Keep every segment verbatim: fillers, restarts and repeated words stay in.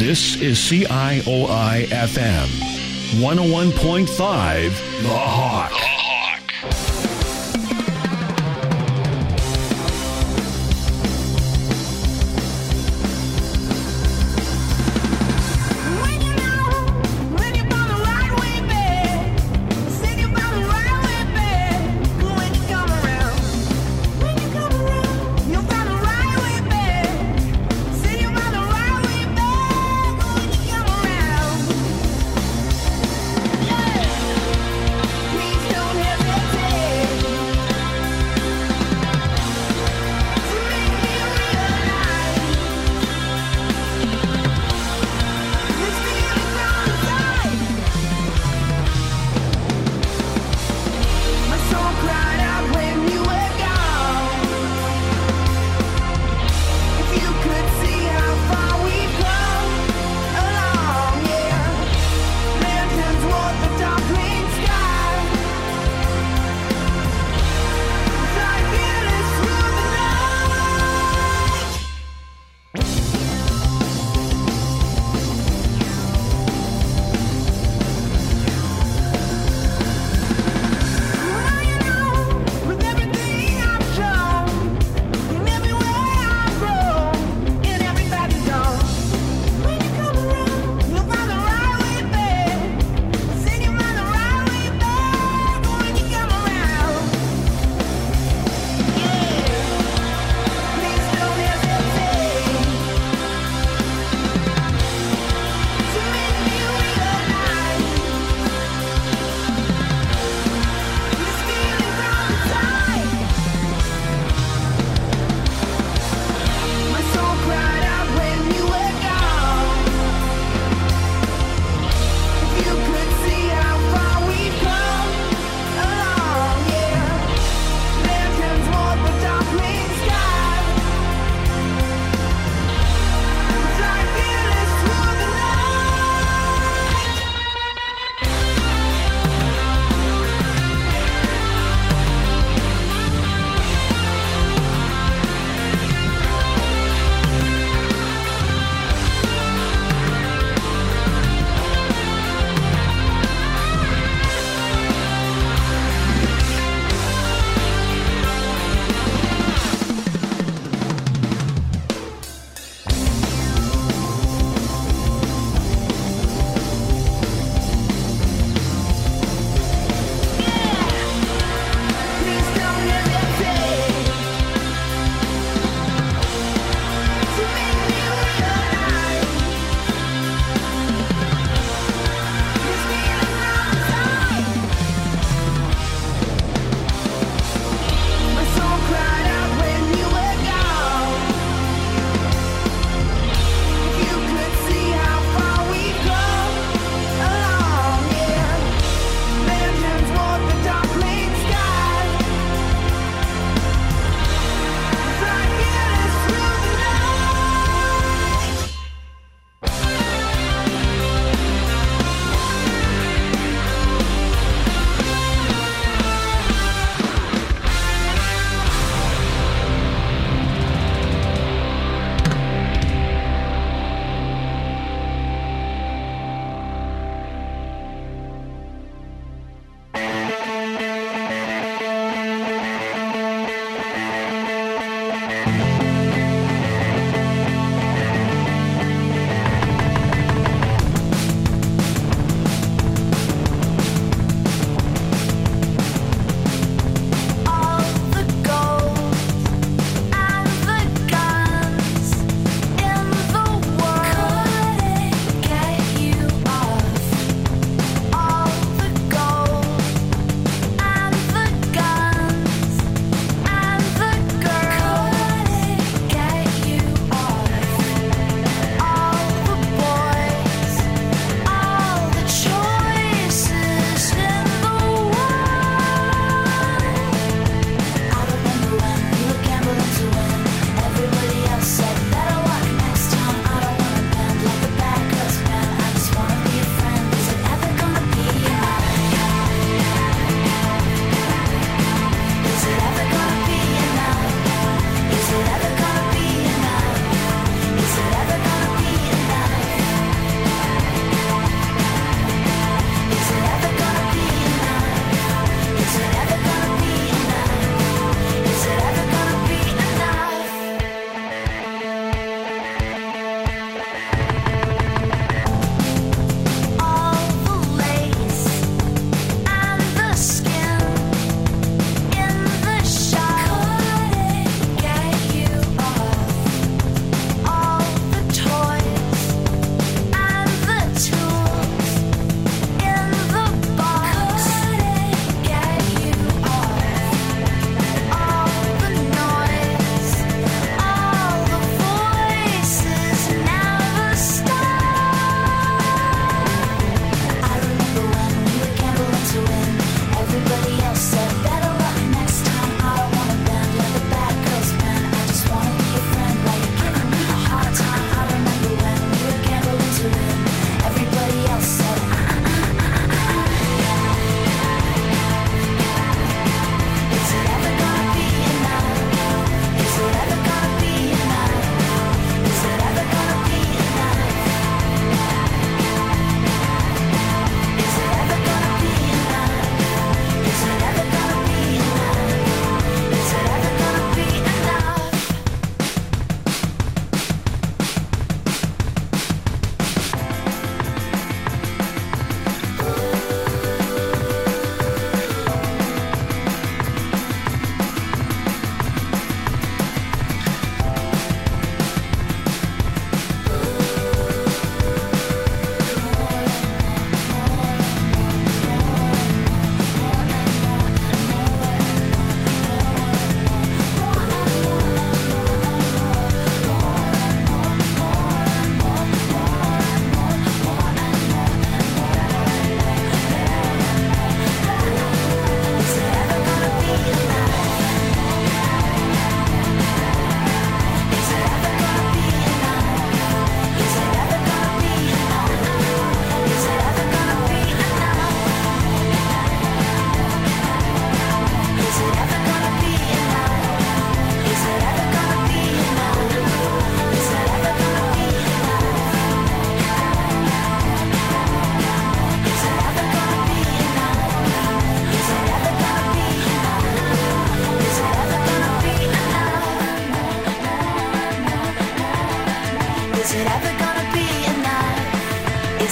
This is C I O I F M, one oh one point five, The Hawk. The Hawk. Please don't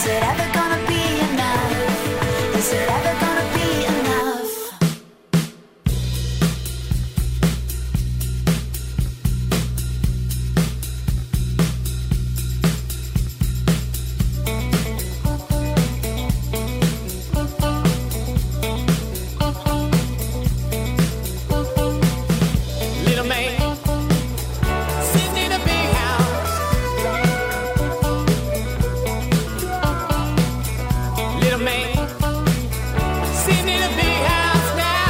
Is it ever gonna be enough? Is it ever gonna be enough? Little man sitting in a big house. Little man sitting in a big house now.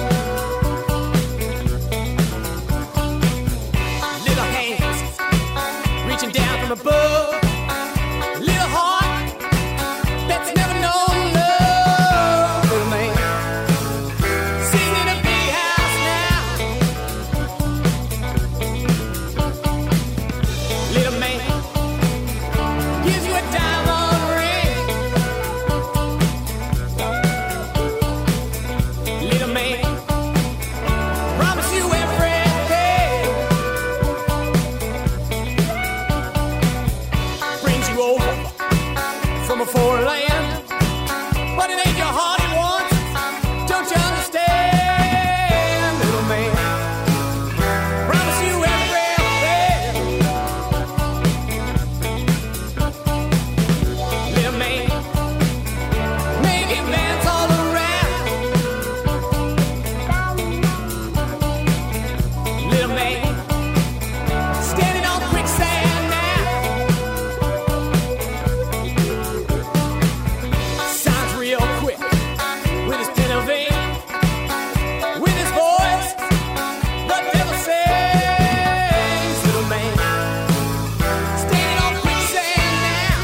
Little hands reaching down from above. Little heart that's never known love. Little man sitting in a big house now. Little man gives you a diamond ring. Little man promise you everything. Brings you over from a foreign land, but it ain't your heart he wants. Don't you understand, little man? Promise you everything. Little man, making plans all around. Little man, standing on quicksand now. Signs real quick with his pen of ink, with his voice, the devil sings. Little man, standing on quicksand now.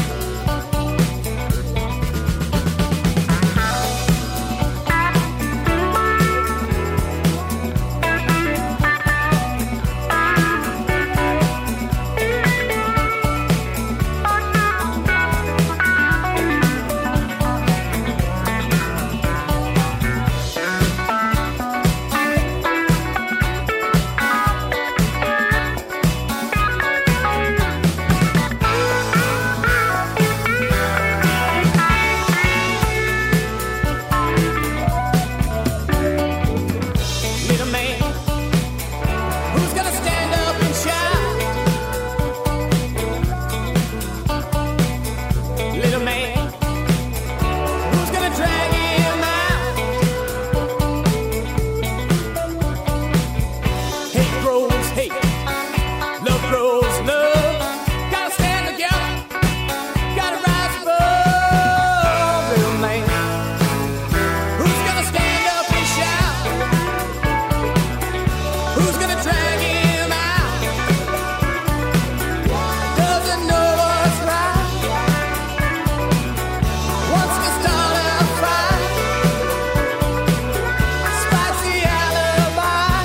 Little man, who's gonna stand up and shout? Little man, who's gonna drag him out? Hate grows hate, love grows love. Gotta stand together, gotta rise above. Little man, who's gonna stand up and shout? Who's gonna drag him out? Doesn't know what's right. Wants to start a fight. Spicy alibi.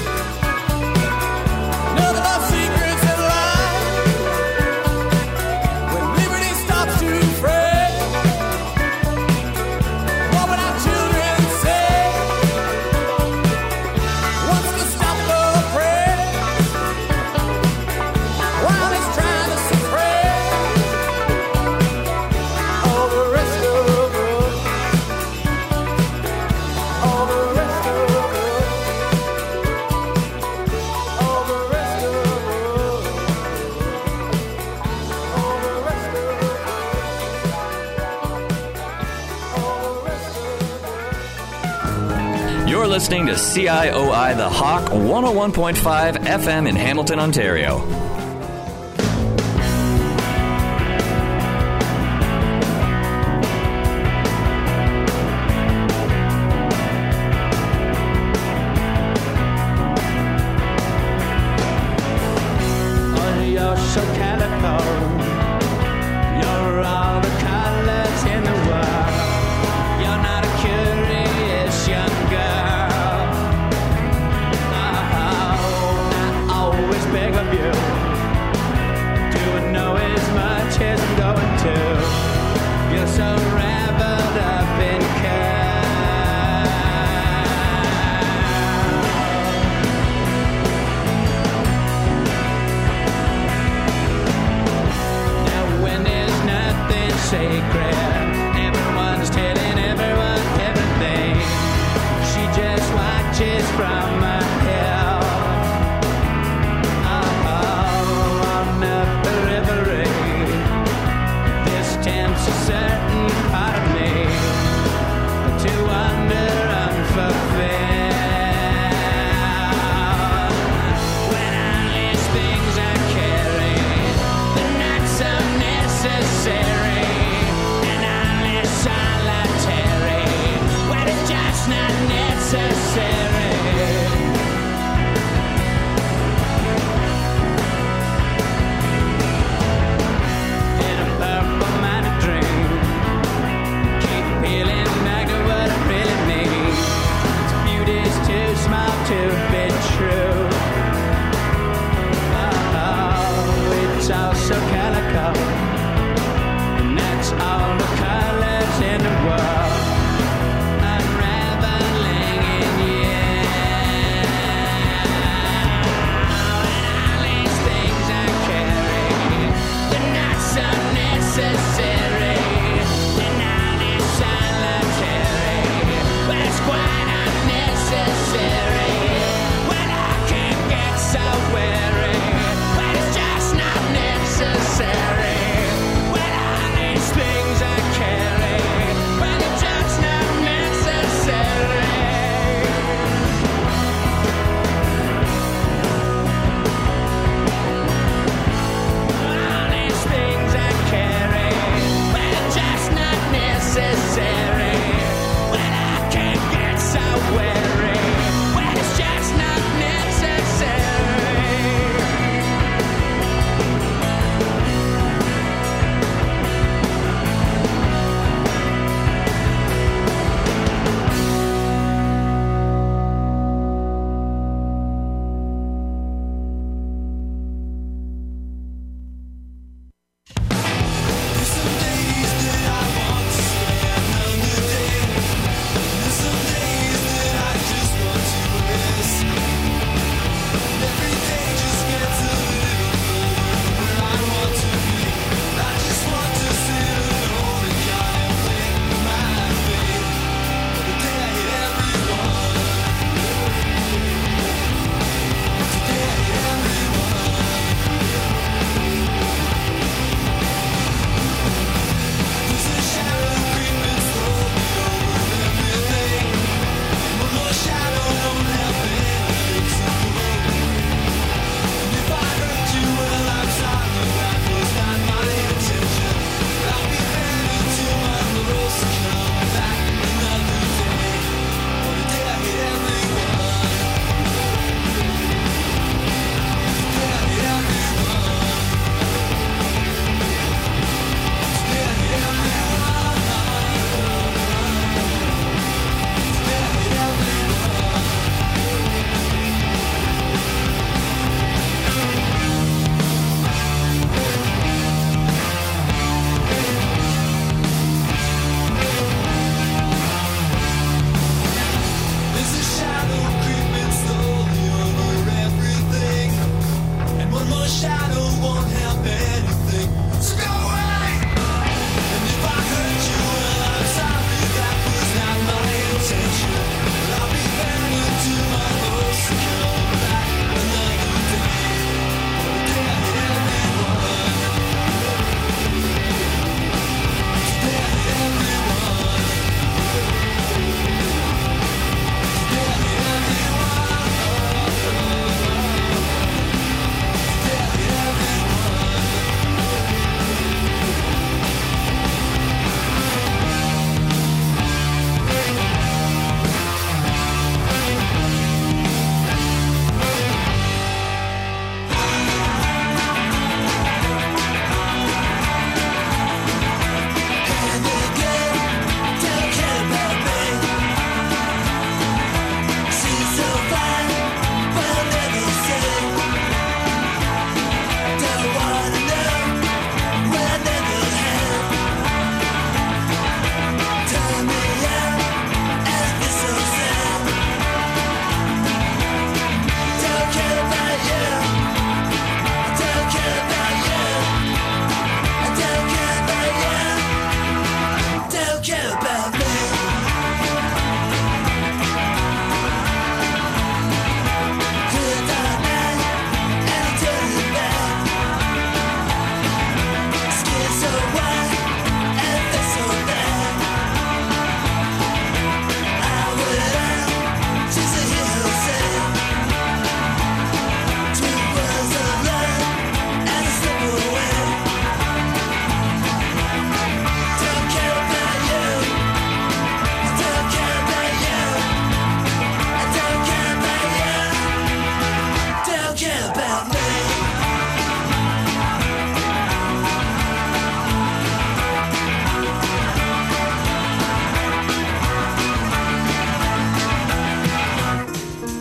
None of our secrets of life. When liberty stops to fray, what would our children say? Wants to stop the prey while he's trying to suppress all the rest of us. All the rest of us. All the rest of us. All the rest of us. All the rest of us. You're listening to C I O I The Hawk one oh one point five F M in Hamilton, Ontario. Oh, you're so calico. You're all the colors in the world. You're not a curious young girl. Oh, I always beg of you. sacred. Everyone's telling everyone everything. She just watches from a hill. Oh, on the periphery, this tempts a certain part of me to wander unfulfilled. When I list things I carry, they're not so necessary, and I'm less solitary when it's just not necessary. In a purple minded dream, keep peeling back to what I really need.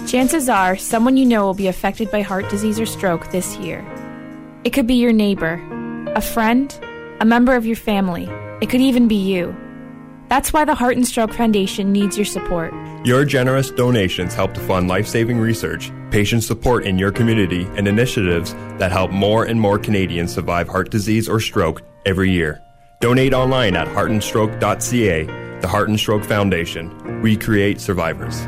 Chances are someone you know will be affected by heart disease or stroke this year. It could be your neighbor, a friend, a member of your family. It could even be you. That's why the Heart and Stroke Foundation needs your support. Your generous donations help to fund life-saving research, patient support in your community, and initiatives that help more and more Canadians survive heart disease or stroke every year. Donate online at heart and stroke dot c a. The Heart and Stroke Foundation. We create survivors.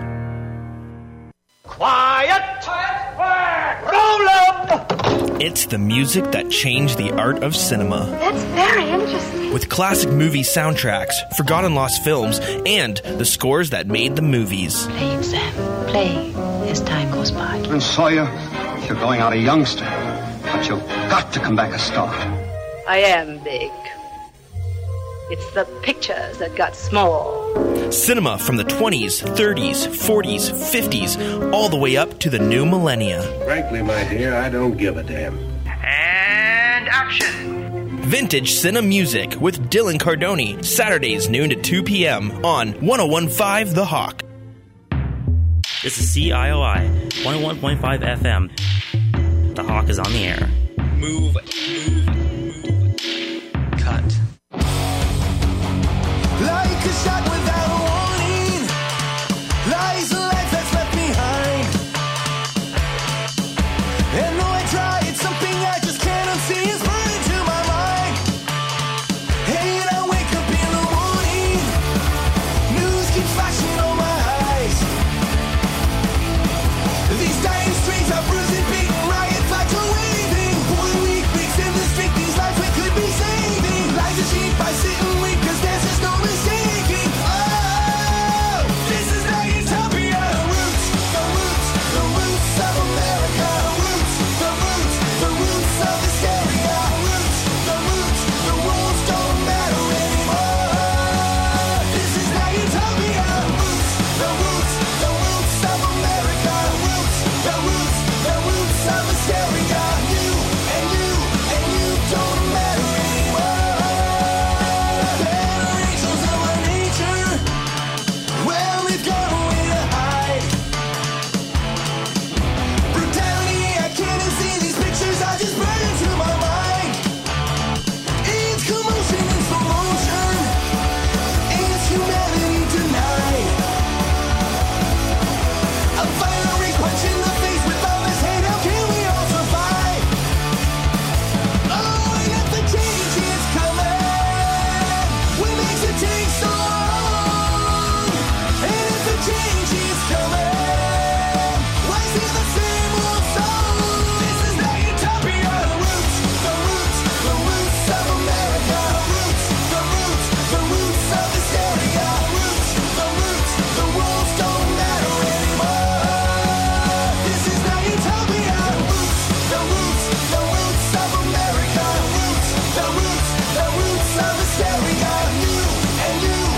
Quiet! Roll up! It's the music that changed the art of cinema. That's very interesting. With classic movie soundtracks, forgotten lost films, and the scores that made the movies. Play it, Sam. Play as time goes by. And Sawyer, you're going out a youngster, but you've got to come back a star. I am big. It's the pictures that got small. Cinema from the twenties, thirties, forties, fifties, all the way up to the new millennia. Frankly, my dear, I don't give a damn. And action! Vintage Cine Music with Dylan Cardoni, Saturdays noon to two p.m. on one oh one point five The Hawk. This is C I O I, one oh one point five F M. The Hawk is on the air. Move, move, move. Cut. Like a shot without a warning, lies a life that's left behind. And though I try, it's something I just can't unsee. It's burned into my mind. Hey, and I wake up in the morning, news keeps flashing on my eyes. These dying streets are bruising, beaten, riot flags are waving. Poor weak weeks in the street, these lives we could be saving. Lives are cheap by sitting weak, cause there's just no mistaking. Oh, this is the utopia. Roots, the roots, the roots of America. Roots, the roots, the roots of hysteria. Roots, the roots, the rules don't matter anymore. This is the utopia. Roots, the roots, the roots of America. Roots, the roots, the roots of hysteria. You and you and you don't matter anymore. Generations of our nature, well, we've gone away to hide. Brutality, I can't even see these pictures, I just burn into my mind. It's commotion in slow motion, it's humanity denied. A fiery punch in the face with all this hate, how can we all survive? Oh, and if the change is coming, what makes it take so long? And if the change is coming, why is it the same old song? This is the utopia. Roots, the roots, the roots of America. Roots, the roots, the roots of hysteria. Roots, the roots, the rules don't matter anymore. This is the utopia. Roots, the roots, the roots of America. Roots, the roots, the roots of hysteria. You and you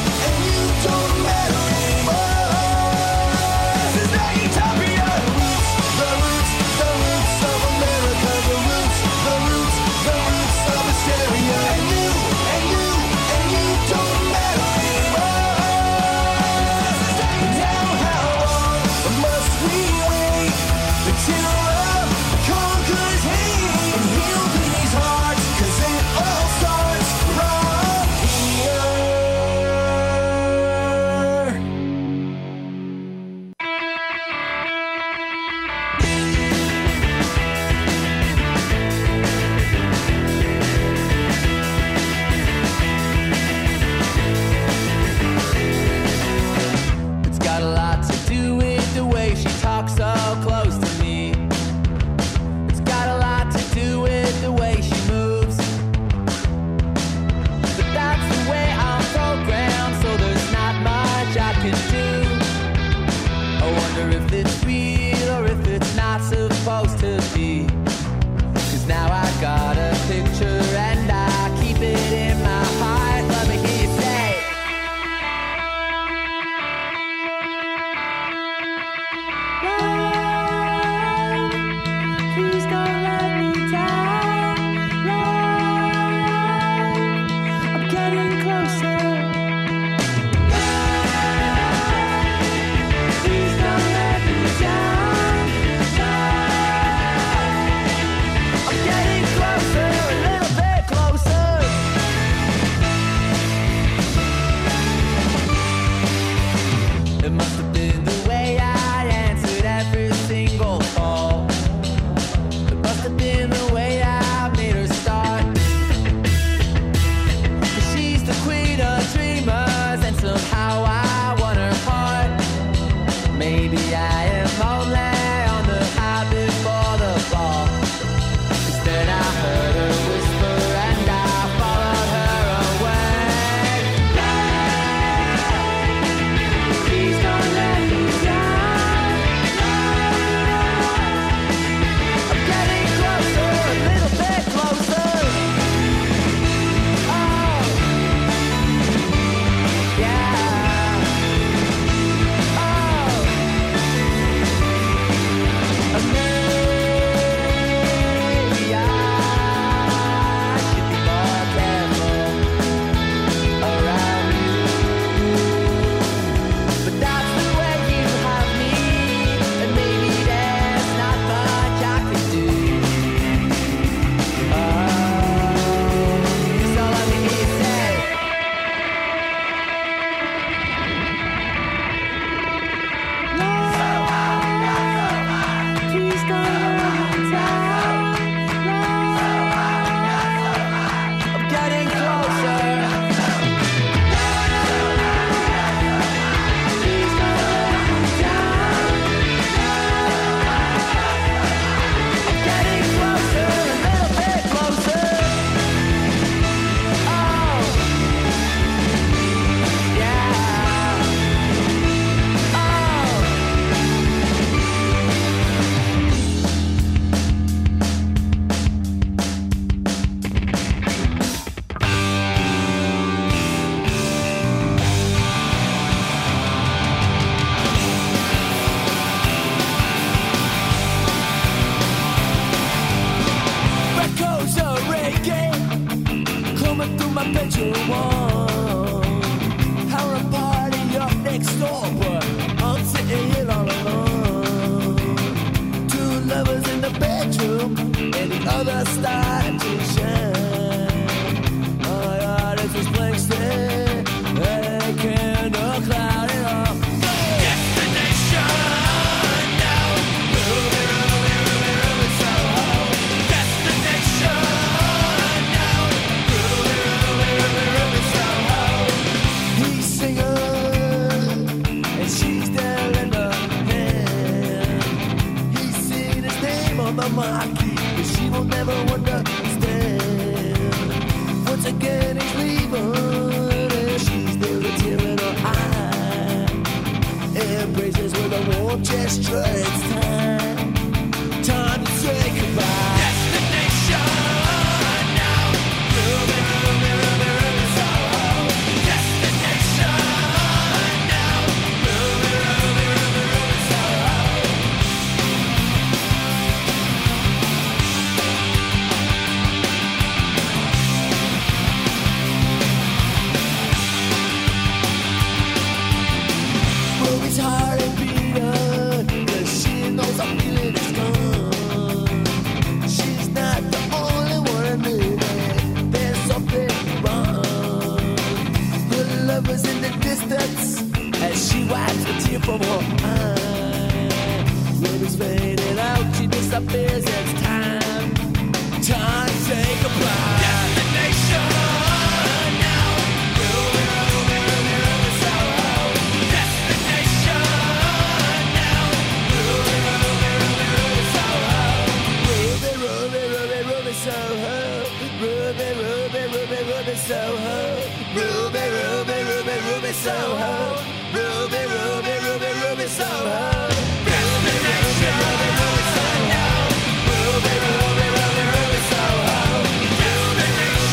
whispers in the distance as she wipes the tear from her eye. When it's fading out, she disappears. It's time, time to say goodbye. Destination now. Ruby, Ruby, Ruby, Ruby, Soho. Destination now. Ruby, Ruby, Ruby, Ruby, Soho. Ruby, Ruby, Ruby, Ruby, Soho. Ruby, Ruby, Ruby, Ruby, Soho. Ruby, Ruby, Ruby, Ruby, Soho. Ruby, Ruby, Ruby, Ruby, Soho. Ruby, Ruby, Ruby, Ruby, Soho. Ruby, Ruby, Ruby, Ruby, Soho. Ruby,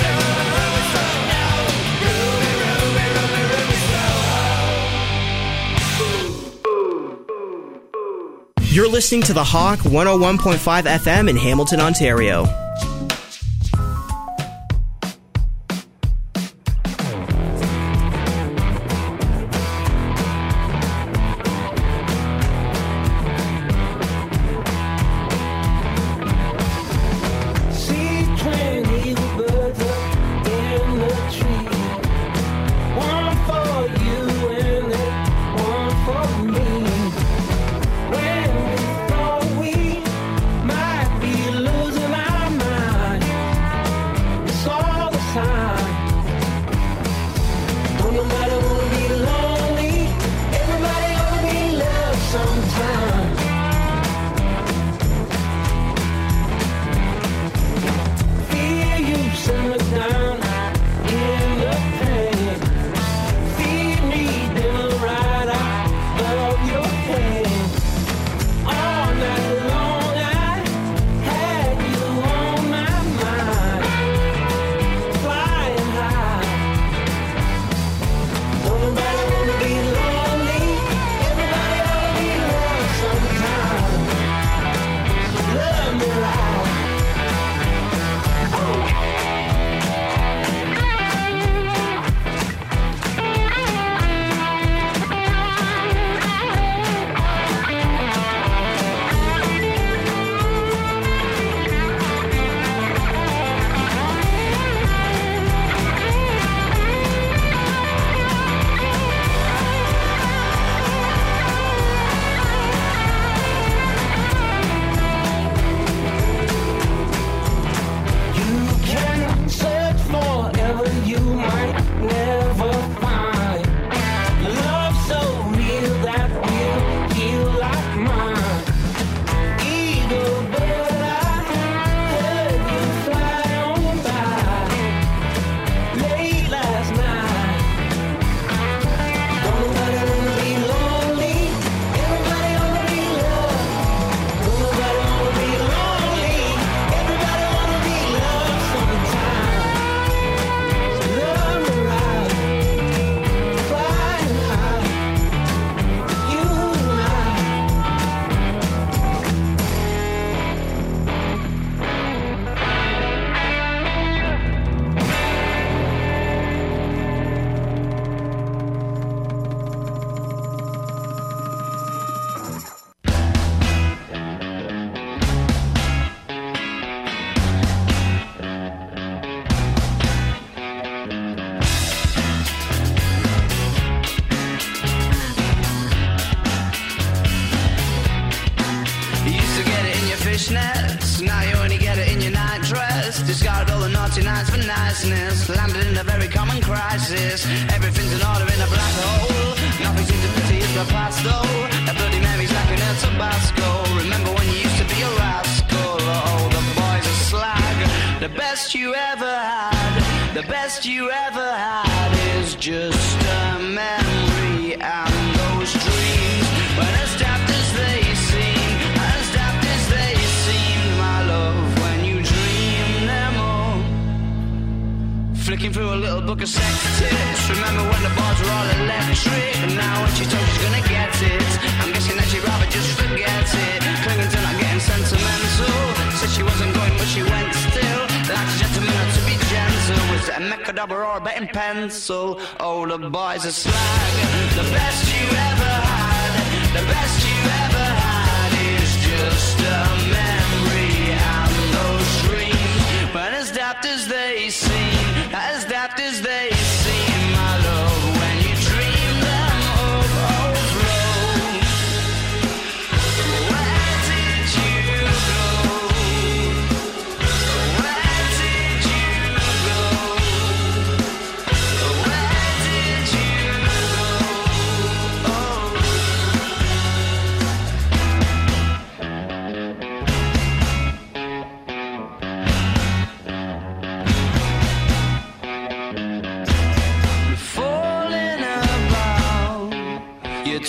Ruby, Ruby, Ruby, Ruby, Soho. You're listening to The Hawk one oh one point five F M in Hamilton, Ontario. fishnets. Now you only get it in your night dress. Discarded all the naughty nights for niceness. Landed in a very common crisis. Everything's in order in a black hole. Nothing seems to pity is the past though. That Bloody Mary's like an El Tabasco. Remember when you used to be a rascal? Oh, the boys are slag. The best you ever had, the best you ever had is just a memory. And those dreams, when as daft as they seem, as daft as they seem, my love, when you dream them all. Flicking through a little book of sex tips. Remember when the bars were all electric? And now when she told she's gonna get it, I'm guessing that she'd rather just forget it. Clinging to not getting sentimental. Said she wasn't going but she went still. Like a gentleman not to be gentle. Was it a mechadobber or a betting pencil? Oh, the boys are slag. The best you ever had, the best you ever had is just a memory. And those dreams, but as daft as they seem, as daft as they seem, my love, when you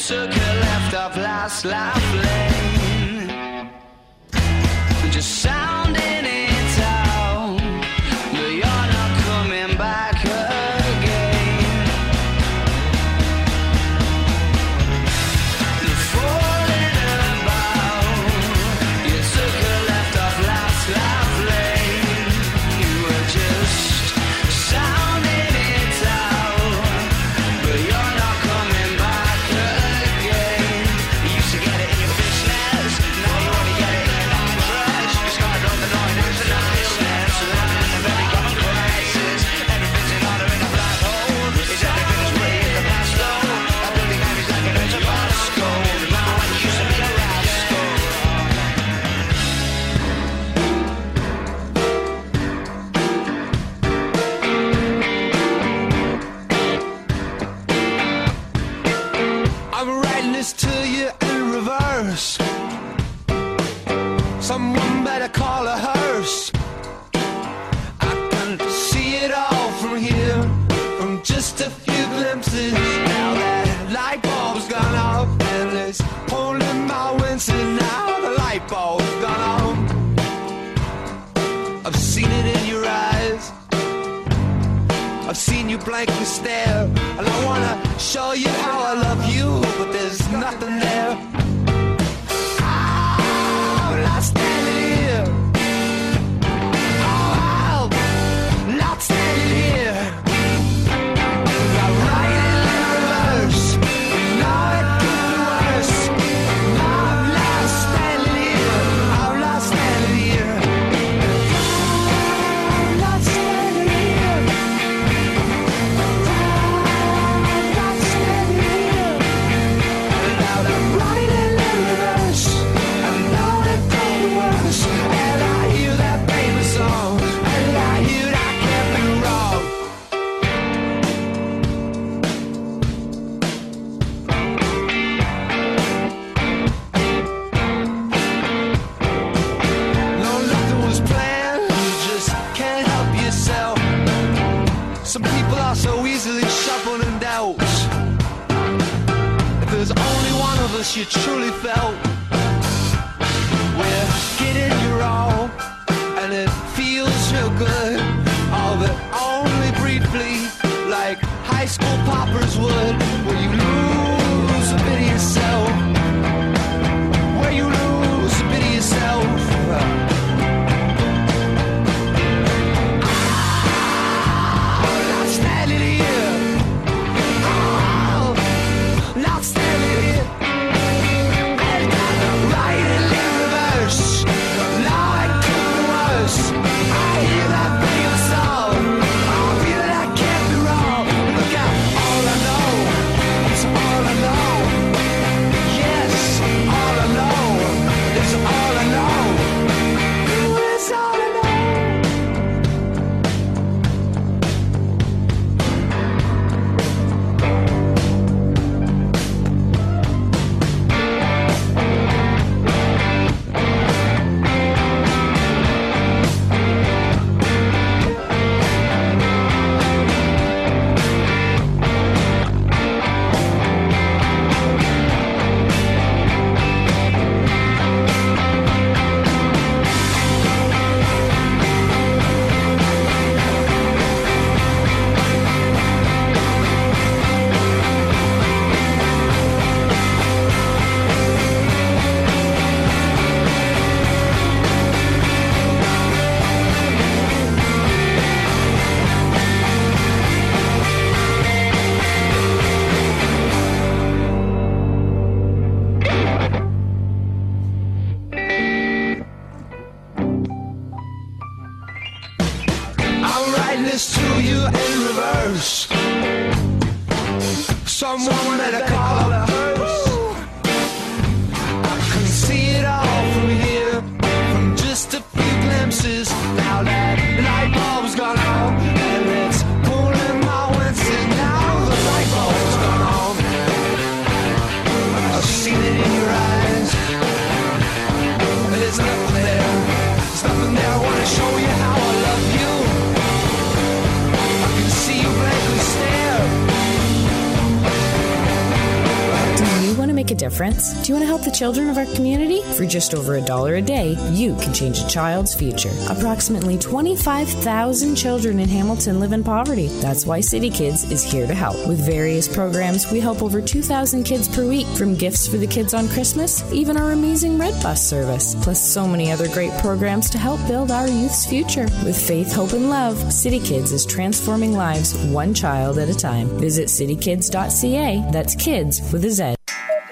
took a left off last life lane. Just sounding it out, but you're not coming back again. You're falling about, you took a left off last life lane. You were just sounding it out, but you're not coming back again. You used to get it in your fishnets, now you only get it in your nightdress. You started on the line into niceness, living in a very common crisis. Everything's in order in a black hole. Is everything as way in the past though? A building name is like an into Moscow. Remember when you used to be a rascal? I'm writing this to you in reverse. Someone better call a hearse. I can see it all from here, from just a few glimpses. Now that light bulb's gone off and it's pulling my winces. Now the light bulb's gone off. I've seen it in your eyes, I've seen you blankly stare, and I wanna show you how I love you, but there's nothing there. I'm not standing here. Oh, I'm not standing here. I'm riding in reverse. Now it could be worse. I'm not standing here. I'm not standing here. I'm not standing here. Now I'm riding in reverse. I know it could be worse. And I hear that baby song, and I hear that can't be wrong. No, nothing was planned. You just can't help yourself. Some people are so easily shuffled in doubts. If there's only one of us you truly felt, we're getting you all, and it feels real good. All but only briefly, like high school poppers would, where you lose a bit of yourself. Where you lose a bit of yourself. I'm not standing here. Oh, not standing here. And I'm riding in reverse. Now it could be worse. I hear that baby song. I feel that I can't be wrong. Look out, all I know. It's all I know. Yes, all I know. It's all I know. It's all I know. I'm writing this to you in reverse. Someone better call a hearse. I can see it all from here, from just a few glimpses. Now that light bulb's gone out, and it's pulling my winces. Now the light bulb's gone on. I've seen it in your eyes, and there's nothing there. There's nothing there. I wanna show you how I love you. I can see you blankly stare. difference? Do you want to help the children of our community? For just over a dollar a day, you can change a child's future. Approximately twenty-five thousand children in Hamilton live in poverty. That's why City Kids is here to help. With various programs, we help over two thousand kids per week, from gifts for the kids on Christmas, even our amazing Red Bus service, plus so many other great programs to help build our youth's future. With faith, hope, and love, City Kids is transforming lives one child at a time. Visit city kids dot c a. That's kids with a Z.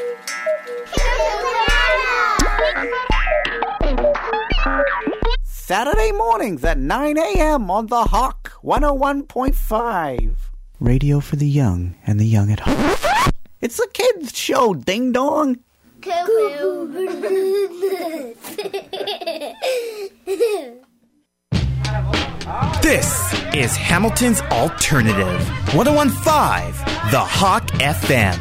Saturday mornings at nine a.m. on The Hawk one oh one point five. Radio for the young and the young at heart. It's a kids' show, ding dong. This is Hamilton's Alternative. one oh one point five, The Hawk F M.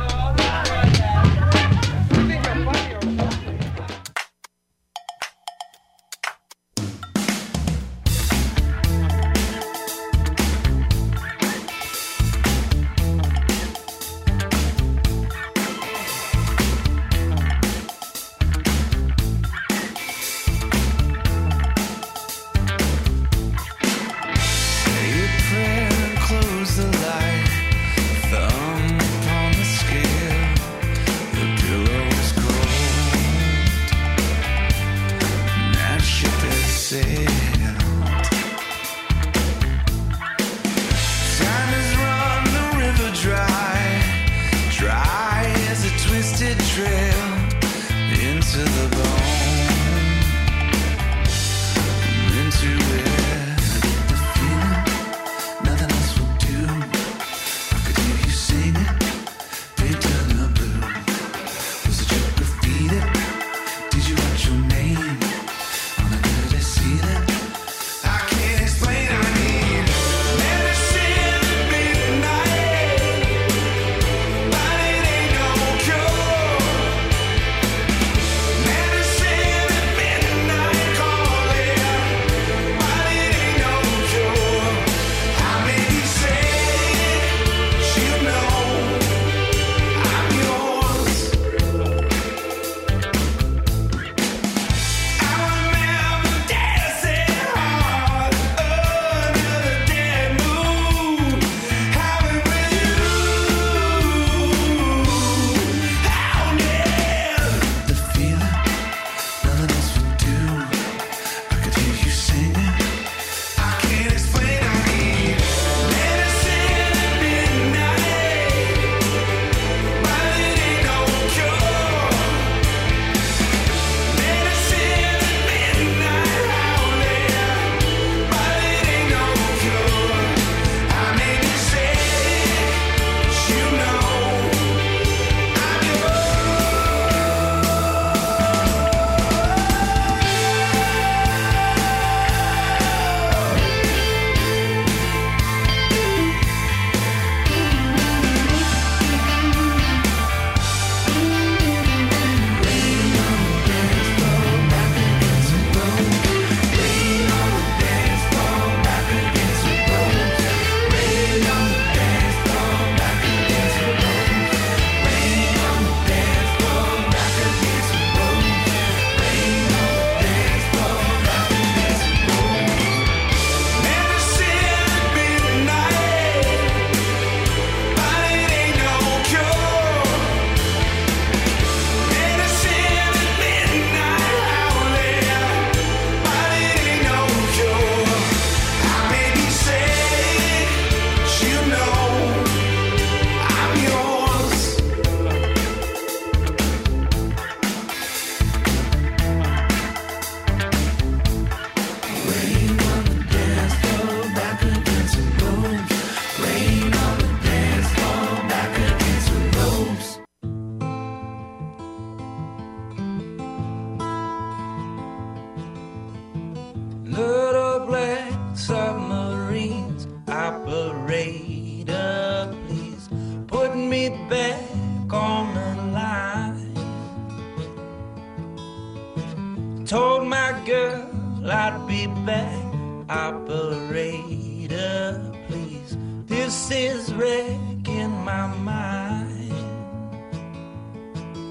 Told my girl I'd be back. Operator, please. This is wrecking my mind.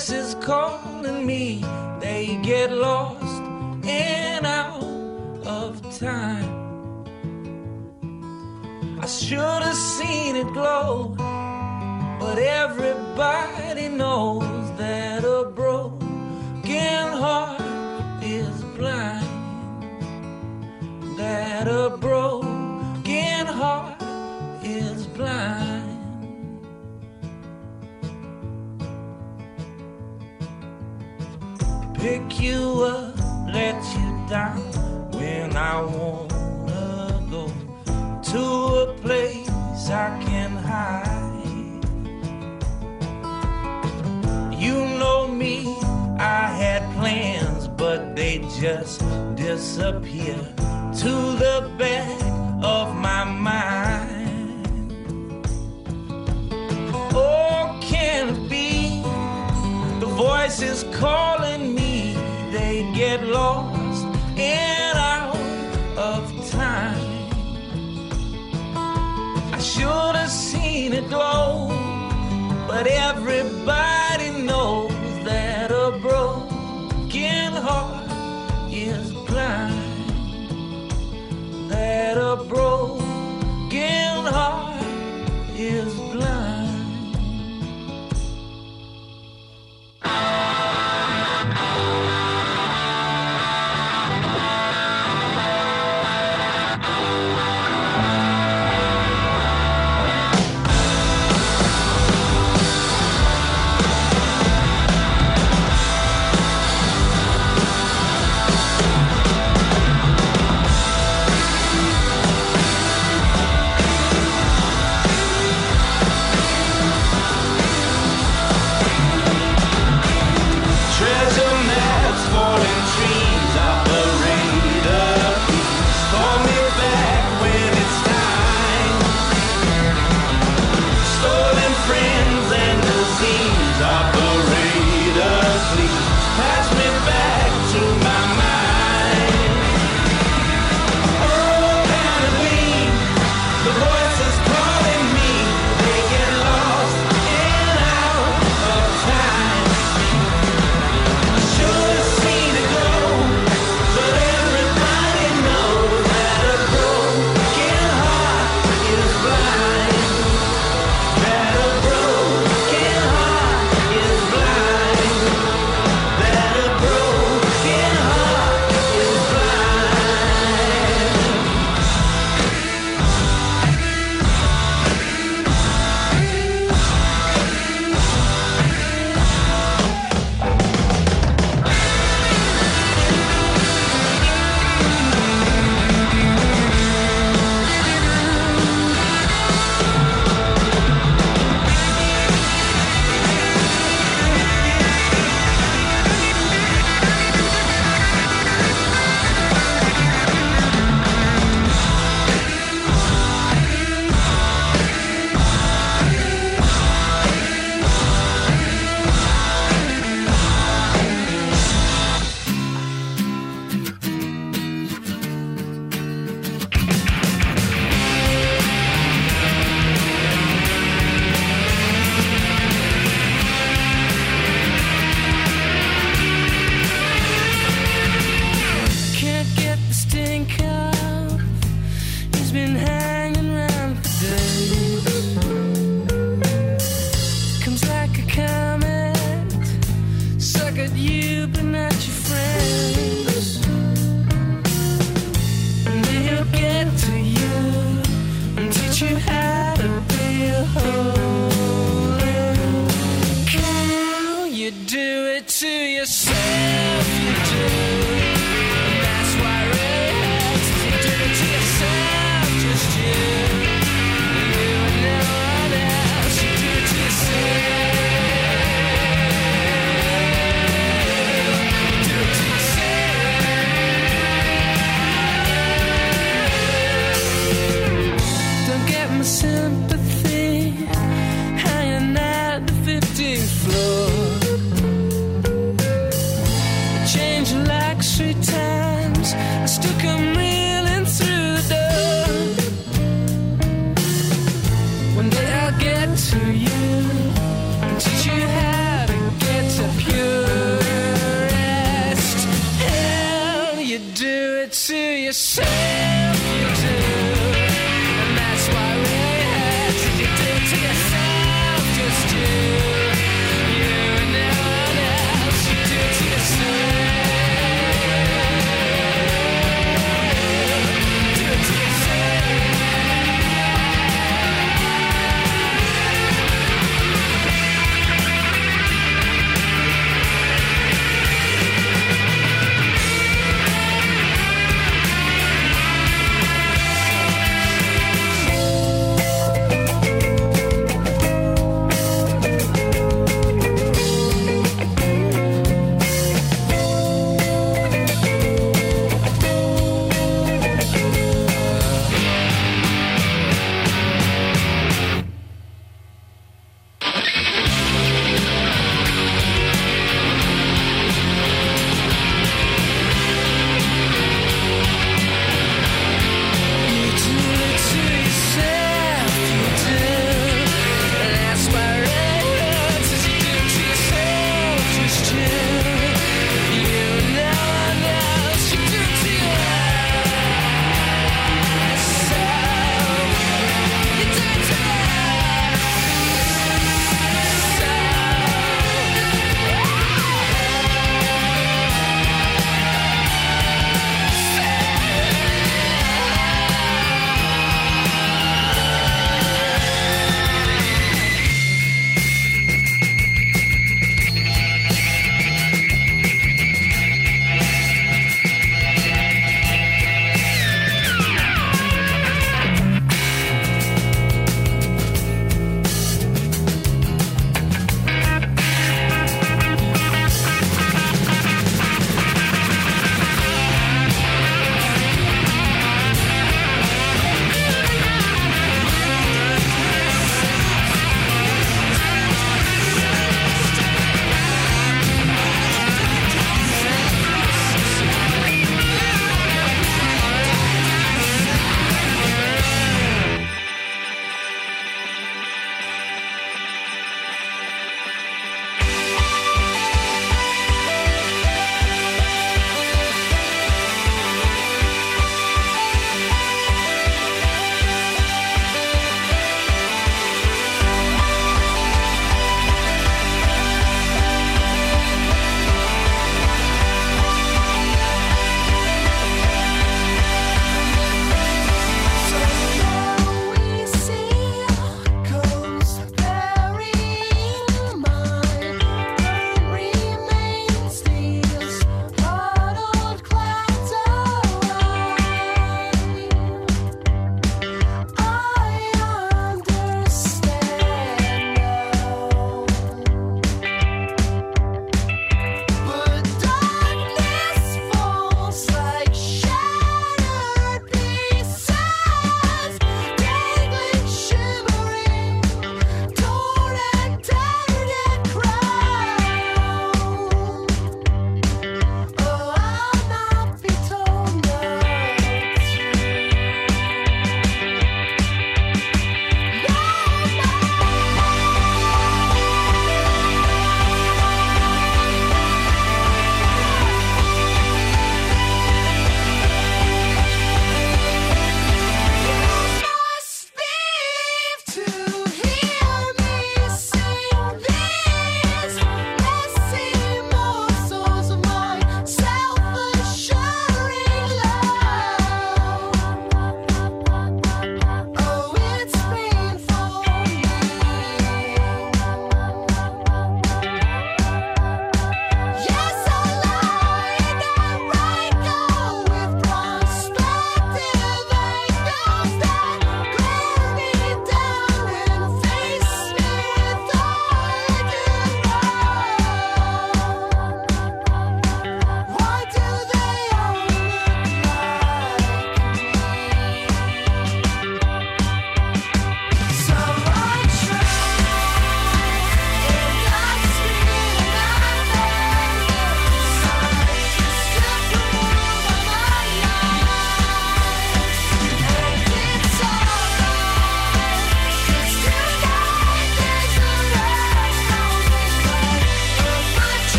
voices calling me, they get lost and out of time. I should have seen it glow, but everybody knows that a broken heart is blind. That a broken heart is blind. Pick you up, let you down when I wanna go to a place I can hide. You know me, I had plans, but they just disappear to the back of my mind. Oh, can it be the voices calling me, they get lost and out of time. I should have seen it glow, but everybody knows that a broken heart is blind. That a broken heart is blind. say